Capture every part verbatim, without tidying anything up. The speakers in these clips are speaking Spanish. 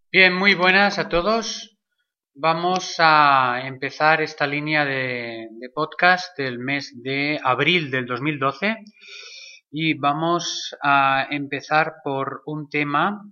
Bien, muy buenas a todos. Vamos a empezar esta línea de, de podcast del mes de abril del dos mil doce y vamos a empezar por un tema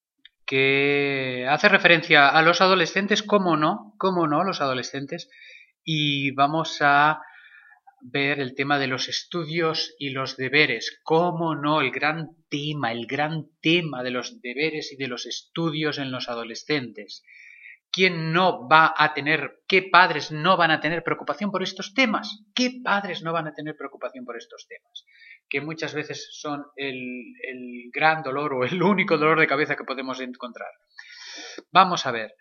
que hace referencia a los adolescentes, cómo no, cómo no, los adolescentes, y vamos a ver el tema de los estudios y los deberes. ¿Cómo no? El gran tema, el gran tema de los deberes y de los estudios en los adolescentes. ¿Quién no va a tener, qué padres no van a tener preocupación por estos temas? ¿Qué padres no van a tener preocupación por estos temas? Que muchas veces son el, el gran dolor o el único dolor de cabeza que podemos encontrar. Vamos a ver.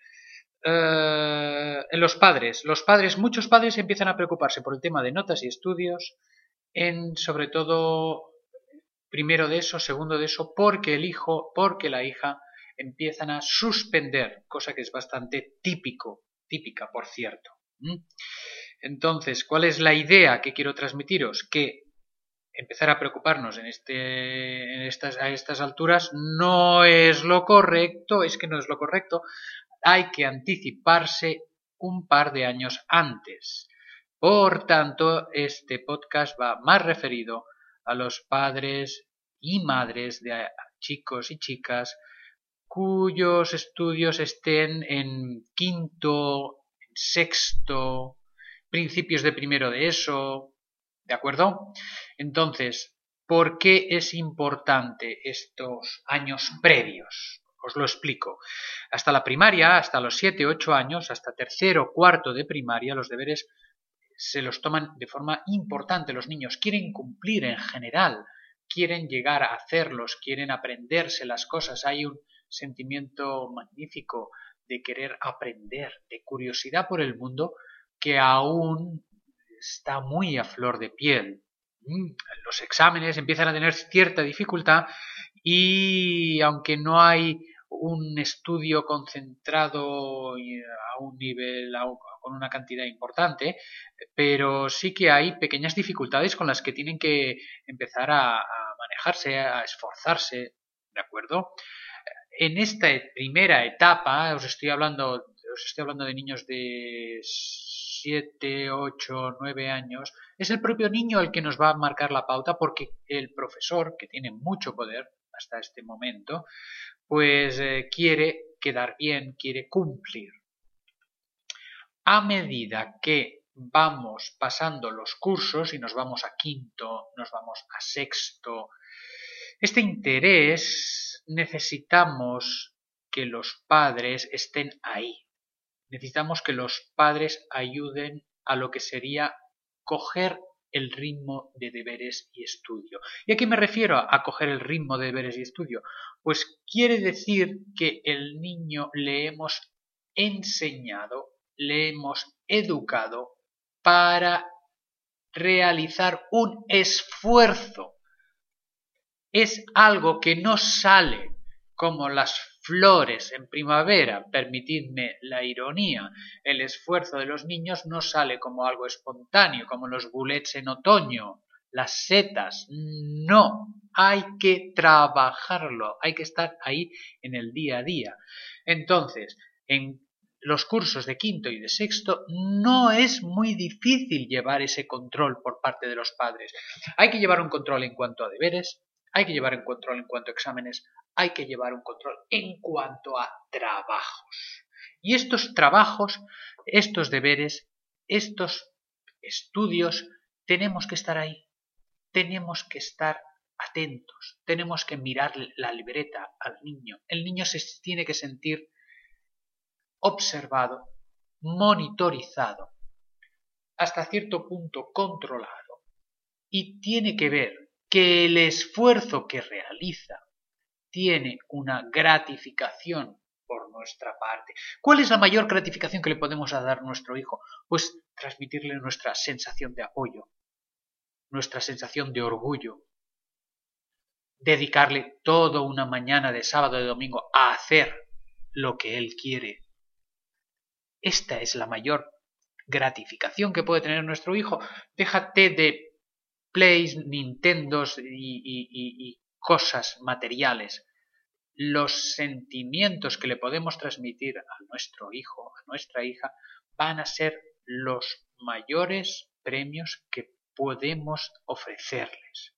Uh, en los padres, los padres, muchos padres empiezan a preocuparse por el tema de notas y estudios, en sobre todo primero de eso, segundo de eso, porque el hijo, porque la hija empiezan a suspender, cosa que es bastante típico, típica, por cierto. ¿Mm? Entonces, ¿cuál es la idea que quiero transmitiros? Que empezar a preocuparnos en, este, en estas, a estas alturas no es lo correcto, es que no es lo correcto. Hay que anticiparse un par de años antes. Por tanto, este podcast va más referido a los padres y madres de chicos y chicas cuyos estudios estén en quinto, sexto, principios de primero de eso, ¿de acuerdo? Entonces, ¿por qué es importante estos años previos? Os lo explico. Hasta la primaria, hasta los siete, ocho años, hasta tercero, cuarto de primaria, los deberes se los toman de forma importante. Los niños quieren cumplir en general, quieren llegar a hacerlos, quieren aprenderse las cosas. Hay un sentimiento magnífico de querer aprender, de curiosidad por el mundo que aún está muy a flor de piel. Los exámenes empiezan a tener cierta dificultad y aunque no hay un estudio concentrado a un nivel, a un, con una cantidad importante, pero sí que hay pequeñas dificultades con las que tienen que empezar a, a manejarse, a esforzarse, ¿de acuerdo? En esta primera etapa, os estoy hablando, os estoy hablando de niños de siete, ocho, nueve años, es el propio niño el que nos va a marcar la pauta porque el profesor, que tiene mucho poder hasta este momento, pues eh, quiere quedar bien, quiere cumplir. A medida que vamos pasando los cursos y nos vamos a quinto, nos vamos a sexto, este interés necesitamos que los padres estén ahí. Necesitamos que los padres ayuden a lo que sería coger el ritmo de deberes y estudio. ¿Y a qué me refiero a coger el ritmo de deberes y estudio? Pues quiere decir que el niño le hemos enseñado, le hemos educado para realizar un esfuerzo. Es algo que no sale como las flores en primavera, permitidme la ironía. El esfuerzo de los niños no sale como algo espontáneo, como los boulets en otoño, las setas. No, hay que trabajarlo, hay que estar ahí en el día a día. Entonces, en los cursos de quinto y de sexto no es muy difícil llevar ese control por parte de los padres. Hay que llevar un control en cuanto a deberes, hay que llevar un control en cuanto a exámenes, hay que llevar un control en cuanto a trabajos. Y estos trabajos, estos deberes, estos estudios, tenemos que estar ahí, tenemos que estar atentos, tenemos que mirar la libreta al niño. El niño se tiene que sentir observado, monitorizado, hasta cierto punto controlado, y tiene que ver que el esfuerzo que realiza tiene una gratificación por nuestra parte. ¿Cuál es la mayor gratificación que le podemos dar a nuestro hijo? Pues transmitirle nuestra sensación de apoyo, nuestra sensación de orgullo, dedicarle toda una mañana de sábado o de domingo a hacer lo que él quiere. Esta es la mayor gratificación que puede tener nuestro hijo. Déjate de Plays, Nintendos y, y, y, y cosas materiales. los sentimientos que le podemos transmitir a nuestro hijo, a nuestra hija, van a ser los mayores premios que podemos ofrecerles.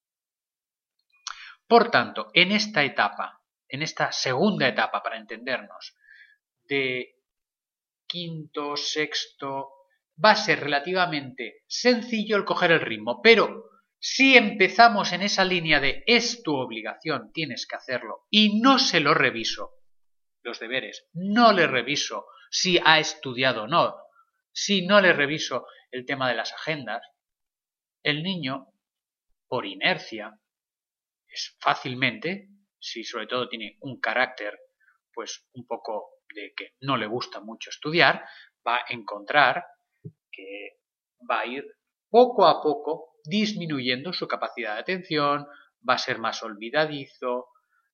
Por tanto, en esta etapa, en esta segunda etapa, para entendernos, de quinto, sexto, va a ser relativamente sencillo el coger el ritmo, pero si empezamos en esa línea de es tu obligación, tienes que hacerlo, y no se lo reviso, los deberes, no le reviso si ha estudiado o no, si no le reviso el tema de las agendas, el niño, por inercia, es fácilmente, si sobre todo tiene un carácter pues un poco de que no le gusta mucho estudiar, va a encontrar que va a ir poco a poco disminuyendo su capacidad de atención, va a ser más olvidadizo,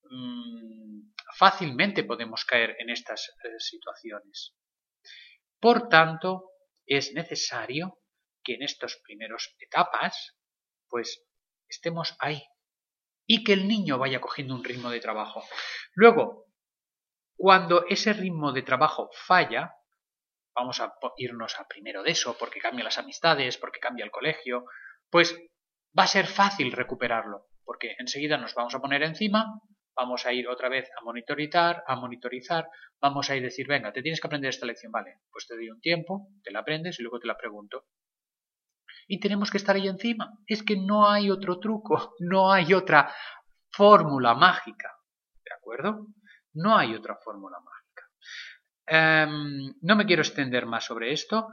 mmm, fácilmente podemos caer en estas eh, situaciones. Por tanto, es necesario que en estas primeras etapas pues estemos ahí y que el niño vaya cogiendo un ritmo de trabajo. Luego, cuando ese ritmo de trabajo falla, vamos a irnos a primero de eso, porque cambian las amistades, porque cambia el colegio, pues va a ser fácil recuperarlo, porque enseguida nos vamos a poner encima, vamos a ir otra vez a monitorizar, a monitorizar, vamos a ir a decir, venga, te tienes que aprender esta lección, vale, pues te doy un tiempo, te la aprendes y luego te la pregunto. Y tenemos que estar ahí encima. Es que no hay otro truco, no hay otra fórmula mágica, ¿de acuerdo? No hay otra fórmula mágica. Um, no me quiero extender más sobre esto.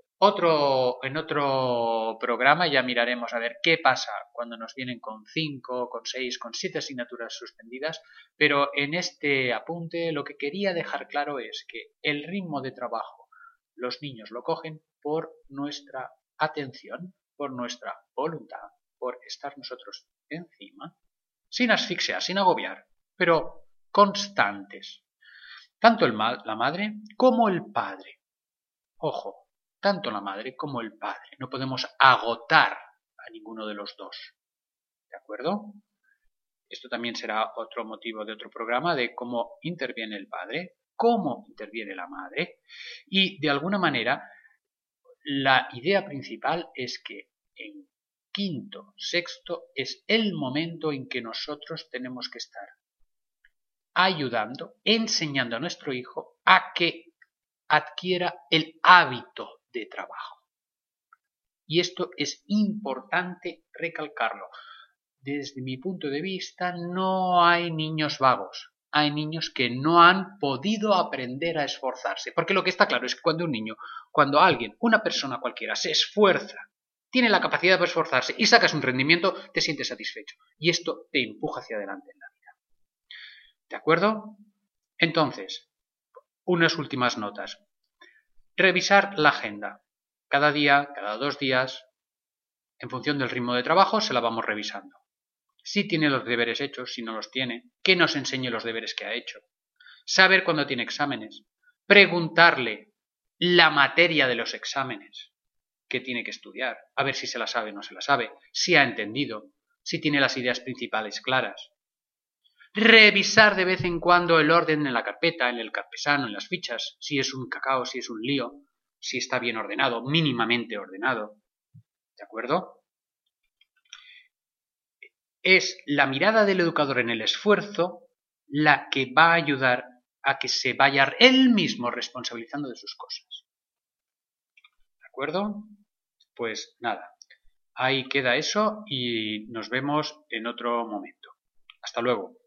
Otro, en otro programa ya miraremos a ver qué pasa cuando nos vienen con cinco, con seis, con siete asignaturas suspendidas, pero en este apunte lo que quería dejar claro es que el ritmo de trabajo los niños lo cogen por nuestra atención, por nuestra voluntad, por estar nosotros encima, sin asfixiar, sin agobiar, pero constantes. Tanto el ma- la madre como el padre. Ojo, tanto la madre como el padre. No podemos agotar a ninguno de los dos. ¿De acuerdo? Esto también será otro motivo de otro programa de cómo interviene el padre, cómo interviene la madre y de alguna manera la idea principal es que en quinto, sexto es el momento en que nosotros tenemos que estar ayudando, enseñando a nuestro hijo a que adquiera el hábito de trabajo. Y esto es importante recalcarlo. Desde mi punto de vista, no hay niños vagos. Hay niños que no han podido aprender a esforzarse. Porque lo que está claro es que cuando un niño, cuando alguien, una persona cualquiera, se esfuerza, tiene la capacidad de esforzarse y sacas un rendimiento, te sientes satisfecho. Y esto te empuja hacia adelante en la vida. ¿De acuerdo? Entonces, unas últimas notas. Revisar la agenda. Cada día, cada dos días, en función del ritmo de trabajo, se la vamos revisando. Si tiene los deberes hechos, si no los tiene, que nos enseñe los deberes que ha hecho. Saber cuándo tiene exámenes. Preguntarle la materia de los exámenes que tiene que estudiar, a ver si se la sabe o no se la sabe, si ha entendido, si tiene las ideas principales claras. Revisar de vez en cuando el orden en la carpeta, en el carpesano, en las fichas, si es un cacao, si es un lío, si está bien ordenado, mínimamente ordenado. ¿De acuerdo? Es la mirada del educador en el esfuerzo la que va a ayudar a que se vaya él mismo responsabilizando de sus cosas. ¿De acuerdo? Pues nada, ahí queda eso y nos vemos en otro momento. Hasta luego.